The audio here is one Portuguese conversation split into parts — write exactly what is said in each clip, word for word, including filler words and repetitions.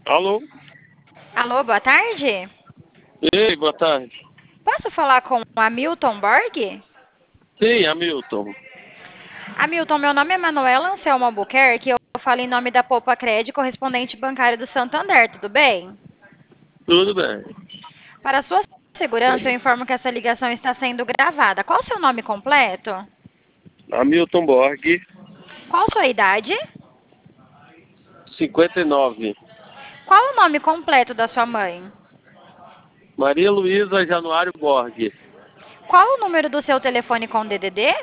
Alô? Alô, boa tarde. Ei, boa tarde. Posso falar com o Hamilton Borg? Sim, Hamilton. Hamilton, meu nome é Manuela Anselmo Albuquerque. Eu falo em nome da Poupa Cred, correspondente bancário do Santander, tudo bem? Tudo bem. Para sua segurança, eu informo que essa ligação está sendo gravada. Qual o seu nome completo? Hamilton Borg, Qual sua idade? cinquenta e nove. Qual o nome completo da sua mãe? Maria Luísa Januário Borg. Qual o número do seu telefone com D D D?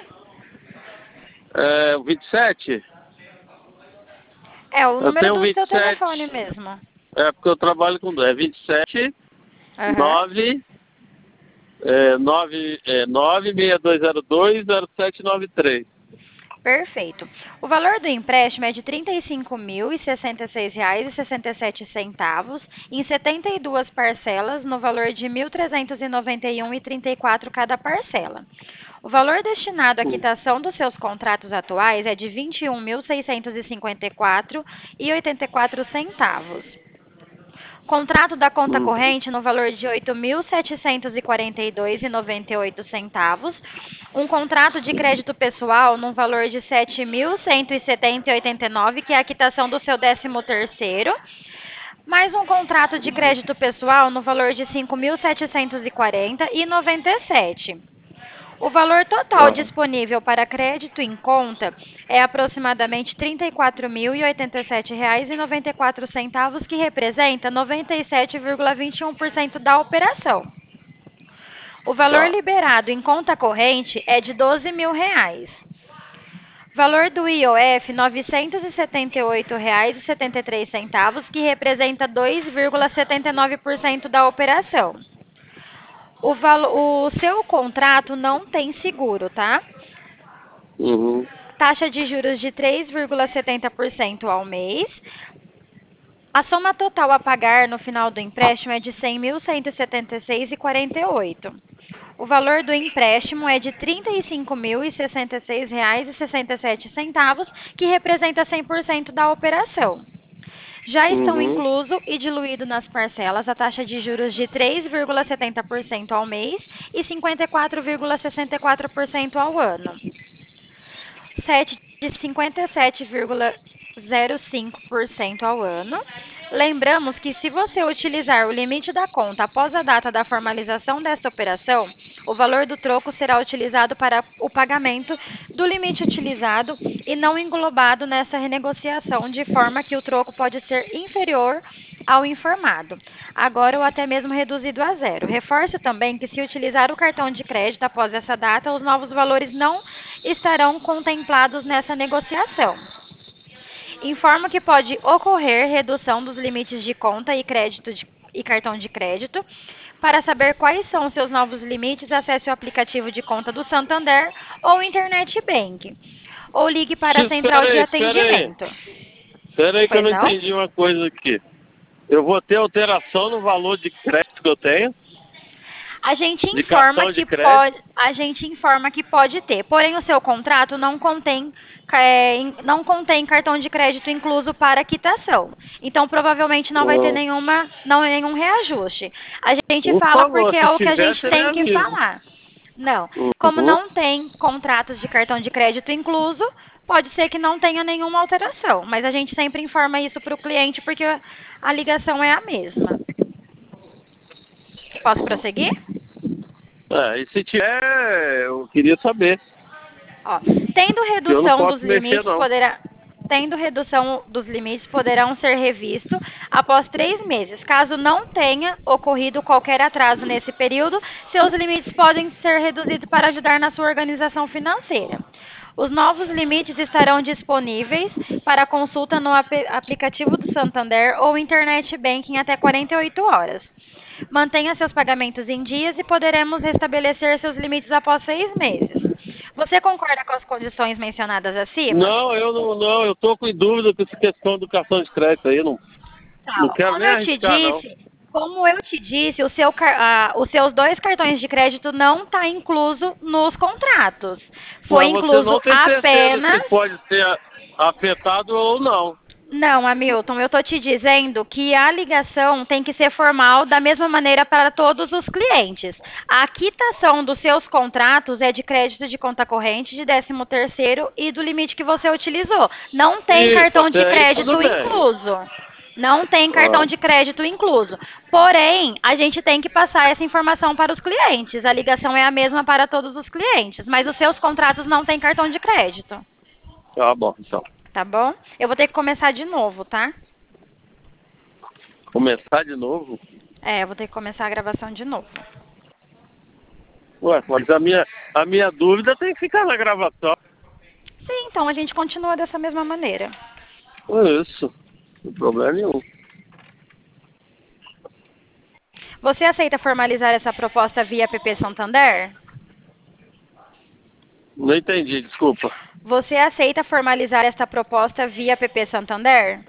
É, vinte e sete? É o Eu número tenho do seu telefone vinte e sete. mesmo. É porque eu trabalho com dois. É vinte e sete, Aham. nove, é, nove, é, nove seis dois zero dois zero sete nove três. Perfeito. O valor do empréstimo é de trinta e cinco mil e sessenta e seis reais e sessenta e sete centavos em setenta e duas parcelas no valor de mil trezentos e noventa e um reais e trinta e quatro cada parcela. O valor destinado à Hum, quitação dos seus contratos atuais é de vinte e um mil seiscentos e cinquenta e quatro reais e oitenta e quatro centavos. Contrato da conta hum, corrente no valor de oito mil setecentos e quarenta e dois reais e noventa e oito centavos. Um contrato de crédito pessoal no valor de sete mil cento e setenta reais e oitenta e nove centavos, que é a quitação do seu décimo terceiro, mais um contrato de crédito pessoal no valor de cinco mil setecentos e quarenta reais e noventa e sete centavos. O valor total ah, disponível para crédito em conta é aproximadamente trinta e quatro mil e oitenta e sete reais e noventa e quatro centavos, que representa noventa e sete vírgula vinte e um por cento da operação. O valor tá. liberado em conta corrente é de doze mil reais. Valor do I O F, novecentos e setenta e oito reais e setenta e três centavos, que representa dois vírgula setenta e nove por cento da operação. O, valo, o seu contrato não tem seguro, tá? Uhum. Taxa de juros de três vírgula setenta por cento ao mês. A soma total a pagar no final do empréstimo é de cem mil cento e setenta e seis reais e quarenta e oito centavos. O valor do empréstimo é de trinta e cinco mil e sessenta e seis reais e sessenta e sete centavos, que representa cem por cento da operação. Já estão Uhum. incluso e diluído nas parcelas a taxa de juros de três vírgula setenta por cento ao mês e cinquenta e quatro vírgula sessenta e quatro por cento ao ano. Sete de cinquenta e sete vírgula zero cinco por cento ao ano. Lembramos que, se você utilizar o limite da conta após a data da formalização desta operação, o valor do troco será utilizado para o pagamento do limite utilizado e não englobado nessa renegociação, de forma que o troco pode ser inferior ao informado, agora ou até mesmo reduzido a zero. Reforço também que, se utilizar o cartão de crédito após essa data, os novos valores não estarão contemplados nessa negociação. Informo que pode ocorrer redução dos limites de conta e crédito de, e cartão de crédito. Para saber quais são os seus novos limites, acesse o aplicativo de conta do Santander ou Internet Bank. Ou ligue para a central Espera de aí, espera aí. atendimento. Espera aí que eu Pois não não? entendi uma coisa aqui. Eu vou ter alteração no valor de crédito que eu tenho, A gente de informa cartão de que crédito. pode, a gente informa que pode ter, porém o seu contrato não contém, é, in- não contém cartão de crédito incluso para quitação. Então provavelmente não vai ter Ah, nenhuma, não nenhum reajuste. A gente por fala favor, porque se é o que a tiver, gente você me tem que avisa. falar. Não, como Uhum. não tem contratos de cartão de crédito incluso, pode ser que não tenha nenhuma alteração, mas a gente sempre informa isso para o cliente porque a ligação é a mesma. Posso prosseguir? É, e se tiver, eu queria saber. Ó, tendo Que eu não redução dos posso mexer, limites, não. poderá, tendo redução dos limites, poderão ser revistos após três meses. Caso não tenha ocorrido qualquer atraso nesse período, seus limites podem ser reduzidos para ajudar na sua organização financeira. Os novos limites estarão disponíveis para consulta no ap- aplicativo do Santander ou Internet Banking até quarenta e oito horas. Mantenha seus pagamentos em dias e poderemos restabelecer seus limites após seis meses. Você concorda com as condições mencionadas acima? Não, eu não, não, eu tô com dúvida com essa questão do cartão de crédito aí, não, não Tá, quero como nem eu te arriscar, não. disse, como eu te disse, o seu, car- ah, os seus dois cartões de crédito não está incluso nos contratos. Foi Mas você incluso não tem certeza se apenas. pode ser afetado ou não. Não, Hamilton, eu estou te dizendo que a ligação tem que ser formal da mesma maneira para todos os clientes. A quitação dos seus contratos é de crédito de conta corrente, de décimo terceiro e do limite que você utilizou. Não tem Isso, cartão de até aí tudo crédito bem. incluso. Não tem cartão Ah, de crédito incluso. Porém, a gente tem que passar essa informação para os clientes. A ligação é a mesma para todos os clientes, mas os seus contratos não têm cartão de crédito. tá bom, então. Tá bom? Eu vou ter que começar de novo, tá? Começar de novo? É, eu vou ter que começar a gravação de novo. Ué, mas a minha, a minha dúvida tem que ficar na gravação. Sim, então a gente continua dessa mesma maneira. Isso, não tem problema nenhum. Você aceita formalizar essa proposta via P P Santander? Não entendi, desculpa. Você aceita formalizar esta proposta via P P Santander?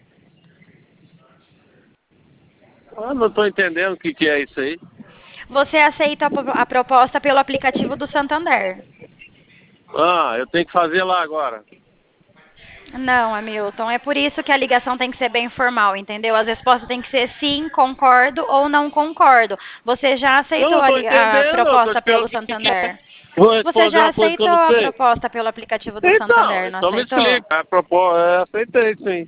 Ah, não estou entendendo o que, que é isso aí. Você aceita a, po- a proposta pelo aplicativo do Santander? Ah, eu tenho que fazer lá agora. Não, Hamilton, é por isso que a ligação tem que ser bem formal, entendeu? As respostas têm que ser sim, concordo ou não concordo. Você já Eu aceitou não a, estou li- a entendendo, eu estou proposta te pelo perguntando o que que é. Santander? Vou Você responder já uma coisa que eu aceitou não a sei. proposta pelo aplicativo do Então, Santander, não então me aceitou? explica. A propósito, é, aceitei sim.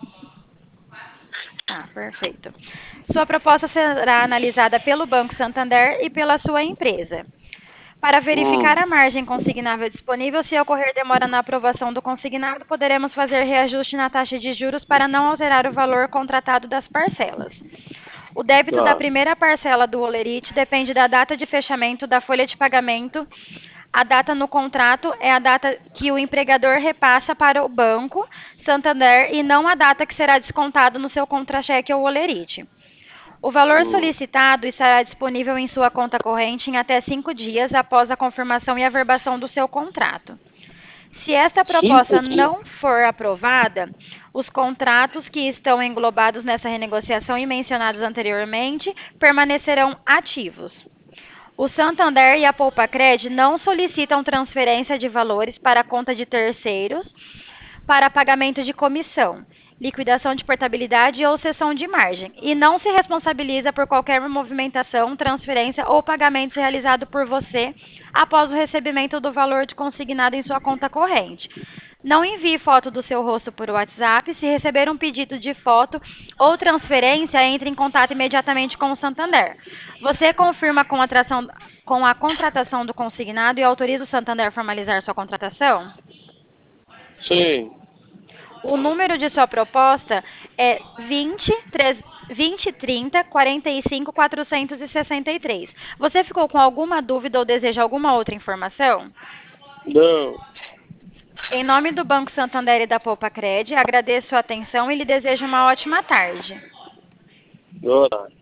Ah, perfeito. Sua proposta será analisada pelo Banco Santander e pela sua empresa. Para verificar Hum, a margem consignável disponível, se ocorrer demora na aprovação do consignado, poderemos fazer reajuste na taxa de juros para não alterar o valor contratado das parcelas. O débito da tá. primeira parcela do Olerite depende da data de fechamento da folha de pagamento. A data no contrato é a data que o empregador repassa para o Banco Santander e não a data que será descontado no seu contra-cheque ou Olerite. O valor Hum. solicitado estará disponível em sua conta corrente em até cinco dias após a confirmação e averbação do seu contrato. Se esta Cinco proposta dias. não for aprovada, os contratos que estão englobados nessa renegociação e mencionados anteriormente permanecerão ativos. O Santander e a Poupacred não solicitam transferência de valores para a conta de terceiros para pagamento de comissão, liquidação de portabilidade ou cessão de margem, e não se responsabiliza por qualquer movimentação, transferência ou pagamento realizado por você após o recebimento do valor de consignado em sua conta corrente. Não envie foto do seu rosto por WhatsApp. Se receber um pedido de foto ou transferência, entre em contato imediatamente com o Santander. Você confirma com a, atração, com a contratação do consignado e autoriza o Santander a formalizar sua contratação? Sim. O número de sua proposta é vinte, vinte, trinta, quarenta e cinco, quatrocentos e sessenta e três. Você ficou com alguma dúvida ou deseja alguma outra informação? Não. Em nome do Banco Santander e da Poupacred, agradeço a atenção e lhe desejo uma ótima tarde. Boa tarde.